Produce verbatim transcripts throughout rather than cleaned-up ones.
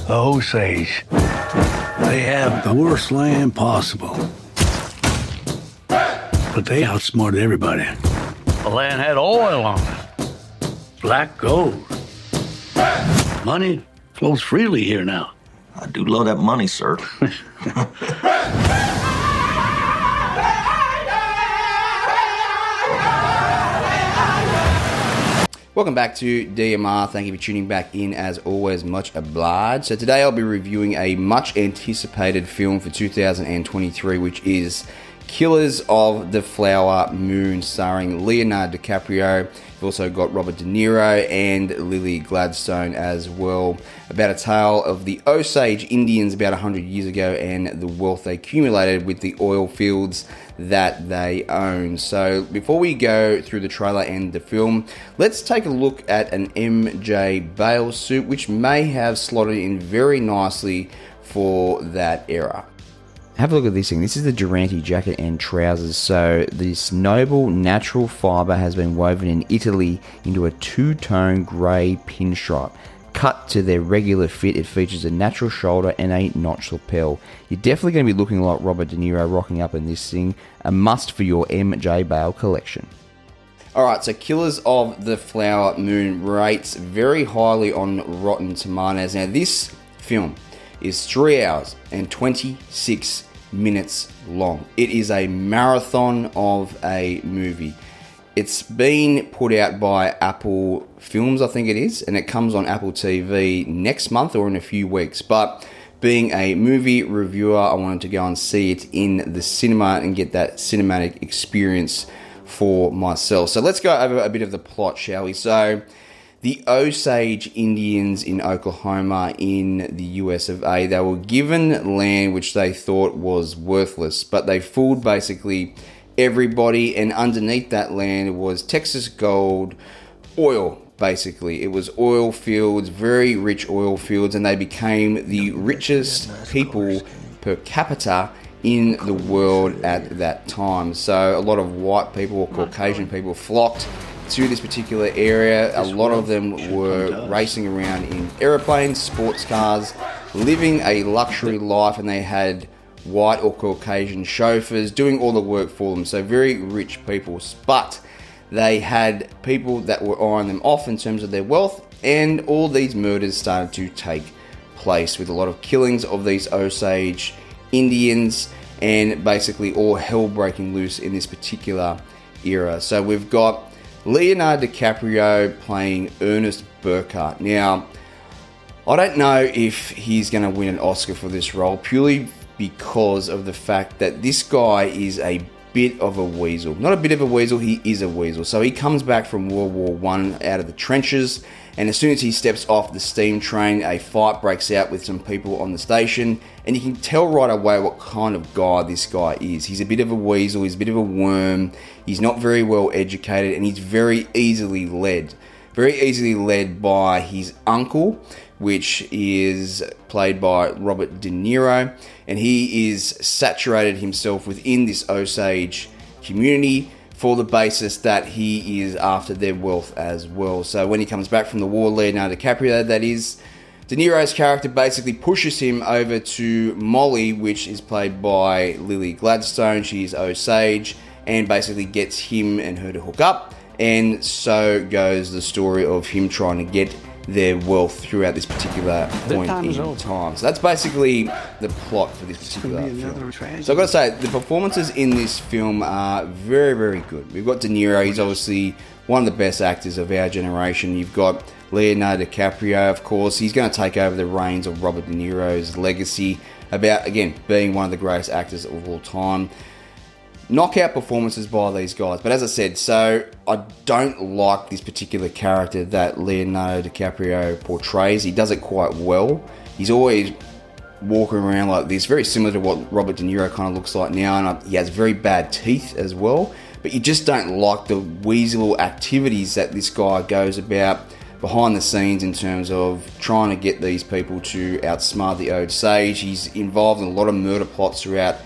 The Osage. They have the worst land possible. But they outsmarted everybody. The land had oil on it. Black gold. Money flows freely here now. I do love that money, sir. Welcome back to D M R. Thank you for tuning back in, as always, much obliged. So today I'll be reviewing a much anticipated film for two thousand twenty-three, which is Killers of the Flower Moon, starring Leonardo DiCaprio. We've also got Robert De Niro and Lily Gladstone as well, about a tale of the Osage Indians about one hundred years ago and the wealth they accumulated with the oil fields that they own. So before we go through the trailer and the film, let's take a look at an M J Bale suit, which may have slotted in very nicely for that era. Have a look at this thing. This is the Durante jacket and trousers. So this noble natural fibre has been woven in Italy into a two-tone grey pinstripe. Cut to their regular fit, it features a natural shoulder and a notched lapel. You're definitely going to be looking like Robert De Niro rocking up in this thing. A must for your M J Bale collection. Alright, so Killers of the Flower Moon rates very highly on Rotten Tomatoes. Now this film is three hours and twenty-six minutes long. It is a marathon of a movie. It's been put out by Apple Films, I think it is, and it comes on Apple T V next month or in a few weeks. But being a movie reviewer, I wanted to go and see it in the cinema and get that cinematic experience for myself. So let's go over a bit of the plot, shall we? So the Osage Indians in Oklahoma in the U S of A, they were given land which they thought was worthless, but they fooled basically everybody, and underneath that land was Texas gold, oil, basically. It was oil fields, very rich oil fields, and they became the richest people per capita in the world at that time. So a lot of white people or Caucasian people flocked to this particular area. A lot of them were racing around in aeroplanes, sports cars, living a luxury life, and they had white or Caucasian chauffeurs doing all the work for them. So very rich people, but they had people that were eyeing them off in terms of their wealth, and all these murders started to take place with a lot of killings of these Osage Indians, and basically all hell breaking loose in this particular era. So we've got Leonardo DiCaprio playing Ernest Burkhart. Now, I don't know if he's going to win an Oscar for this role, purely because of the fact that this guy is a bit of a weasel. Not a bit of a weasel, he is a weasel. So he comes back from World War One out of the trenches, and as soon as he steps off the steam train, a fight breaks out with some people on the station, and you can tell right away what kind of guy this guy is. He's a bit of a weasel, he's a bit of a worm, he's not very well educated, and he's very easily led. Very easily led by his uncle, which is played by Robert De Niro, and he is saturated himself within this Osage community for the basis that he is after their wealth as well. So when he comes back from the war, Leonardo DiCaprio, that is, De Niro's character basically pushes him over to Molly, which is played by Lily Gladstone. She's Osage, and basically gets him and her to hook up, and so goes the story of him trying to get their wealth throughout this particular point in time. So that's basically the plot for this particular film. So I've got to say, the performances in this film are very, very good. We've got De Niro, he's obviously one of the best actors of our generation. You've got Leonardo DiCaprio, of course. He's going to take over the reins of Robert De Niro's legacy about, again, being one of the greatest actors of all time. Knockout performances by these guys. But as I said, so I don't like this particular character that Leonardo DiCaprio portrays. He does it quite well. He's always walking around like this, very similar to what Robert De Niro kind of looks like now, and I, he has very bad teeth as well. But you just don't like the weasel activities that this guy goes about behind the scenes in terms of trying to get these people to outsmart the Osage. He's involved in a lot of murder plots throughout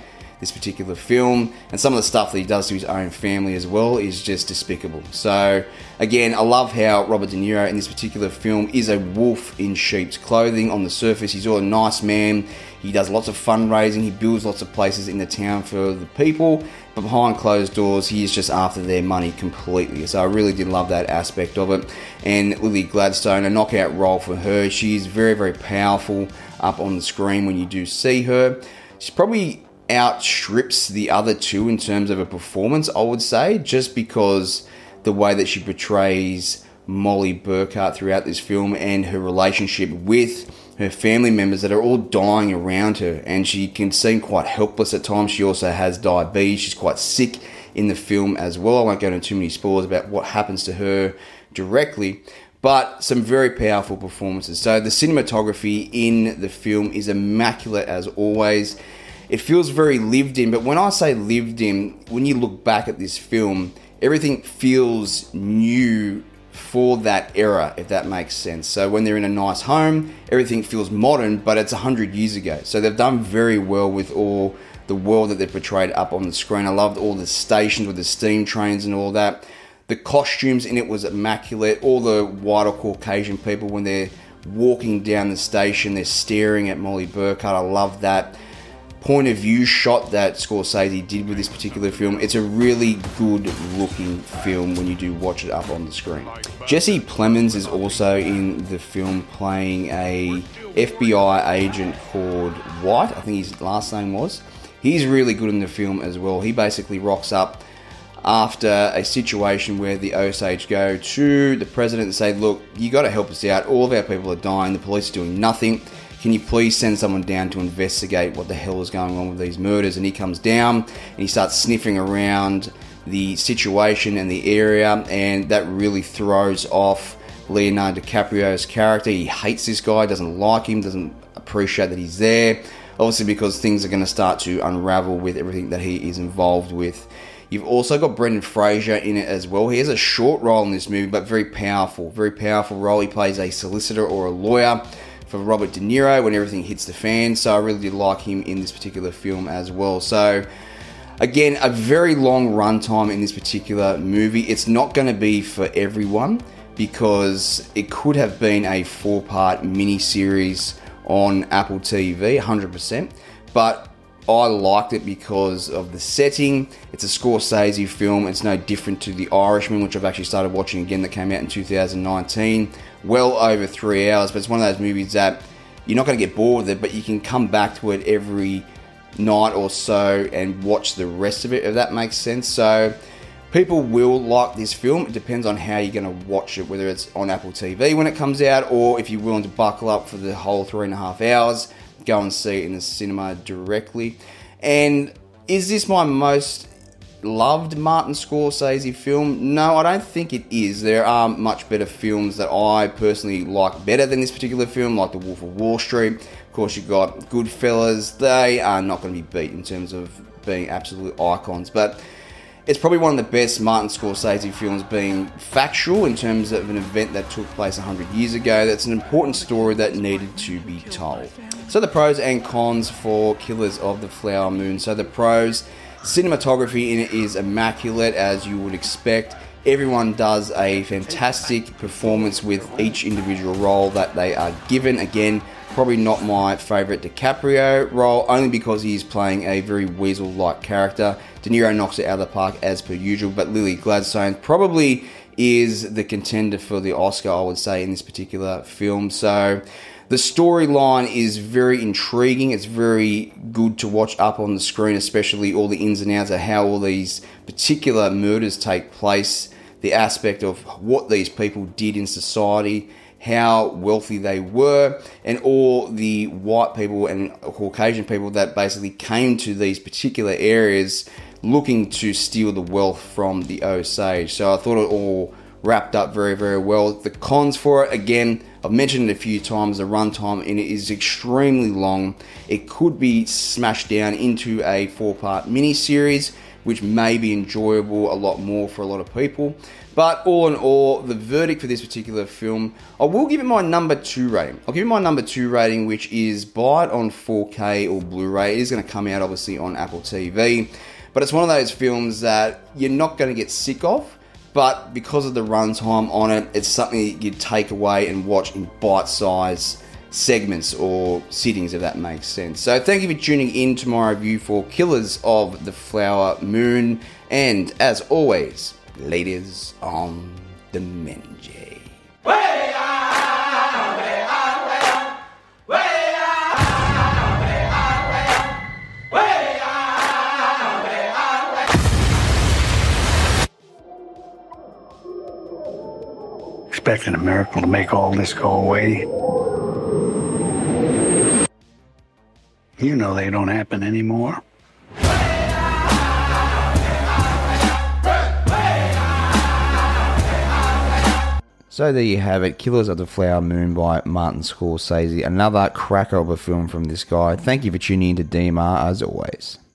this particular film, and some of the stuff that he does to his own family as well is just despicable. So again, I love how Robert De Niro in this particular film is a wolf in sheep's clothing. On the surface, he's all a nice man. He does lots of fundraising. He builds lots of places in the town for the people. But behind closed doors, he is just after their money completely. So I really did love that aspect of it. And Lily Gladstone, a knockout role for her. She's very, very powerful up on the screen when you do see her. She's probably outstrips the other two in terms of a performance, I would say, just because the way that she portrays Molly Burkhart throughout this film and her relationship with her family members that are all dying around her, and she can seem quite helpless at times. She also has diabetes. She's quite sick in the film as well. I won't go into too many spoilers about what happens to her directly, but some very powerful performances. So the cinematography in the film is immaculate as always. It feels very lived in, but when I say lived in, when you look back at this film, everything feels new for that era, if that makes sense. So when they're in a nice home, everything feels modern, but it's one hundred years ago. So they've done very well with all the world that they've portrayed up on the screen. I loved all the stations with the steam trains and all that. The costumes in it was immaculate. All the white or Caucasian people, when they're walking down the station, they're staring at Molly Burkhart. I love that point of view shot that Scorsese did with this particular film. It's a really good looking film when you do watch it up on the screen. Jesse Plemons is also in the film playing a F B I agent called White, I think his last name was. He's really good in the film as well. He basically rocks up after a situation where the Osage go to the president and say, look, you got to help us out. All of our people are dying. The police are doing nothing. Can you please send someone down to investigate what the hell is going on with these murders? And he comes down and he starts sniffing around the situation and the area, and that really throws off Leonardo DiCaprio's character. He hates this guy, doesn't like him, doesn't appreciate that he's there. Obviously because things are going to start to unravel with everything that he is involved with. You've also got Brendan Fraser in it as well. He has a short role in this movie, but very powerful. Very powerful role. He plays a solicitor or a lawyer for Robert De Niro when everything hits the fan. So I really did like him in this particular film as well. So again, a very long runtime in this particular movie. It's not going to be for everyone because it could have been a four-part mini-series on Apple T V, one hundred percent. But I liked it because of the setting. It's a Scorsese film. It's no different to The Irishman, which I've actually started watching again, that came out in two thousand nineteen. Well over three hours, but it's one of those movies that you're not going to get bored with it, but you can come back to it every night or so and watch the rest of it, if that makes sense. So people will like this film. It depends on how you're going to watch it, whether it's on Apple T V when it comes out, or if you're willing to buckle up for the whole three and a half hours, go and see it in the cinema directly. And is this my most loved Martin Scorsese film? No, I don't think it is. There are much better films that I personally like better than this particular film, like The Wolf of Wall Street. Of course, you've got Goodfellas. They are not going to be beat in terms of being absolute icons, but it's probably one of the best Martin Scorsese films, being factual in terms of an event that took place one hundred years ago. That's an important story that needed to be told. So the pros and cons for Killers of the Flower Moon. So the pros: cinematography in it is immaculate, as you would expect. Everyone does a fantastic performance with each individual role that they are given. Again, probably not my favourite DiCaprio role, only because he is playing a very weasel-like character. De Niro knocks it out of the park as per usual, but Lily Gladstone probably is the contender for the Oscar, I would say, in this particular film. So the storyline is very intriguing. It's very good to watch up on the screen, especially all the ins and outs of how all these particular murders take place, the aspect of what these people did in society, how wealthy they were, and all the white people and Caucasian people that basically came to these particular areas looking to steal the wealth from the Osage. So I thought it all wrapped up very, very well. The cons for it, again, I've mentioned it a few times, the runtime in it is extremely long. It could be smashed down into a four-part mini-series, which may be enjoyable a lot more for a lot of people. But all in all, the verdict for this particular film, I will give it my number two rating. I'll give it my number two rating, which is buy it on four K or Blu-ray. It is going to come out obviously on Apple T V, but it's one of those films that you're not going to get sick of, but because of the runtime on it, it's something you take away and watch in bite-sized segments or sittings, if that makes sense. So thank you for tuning in to my review for Killers of the Flower Moon, and as always, ladies on the Menji. Expecting a miracle to make all this go away. You know they don't happen anymore. So there you have it, Killers of the Flower Moon by Martin Scorsese. Another cracker of a film from this guy. Thank you for tuning in to D M R as always.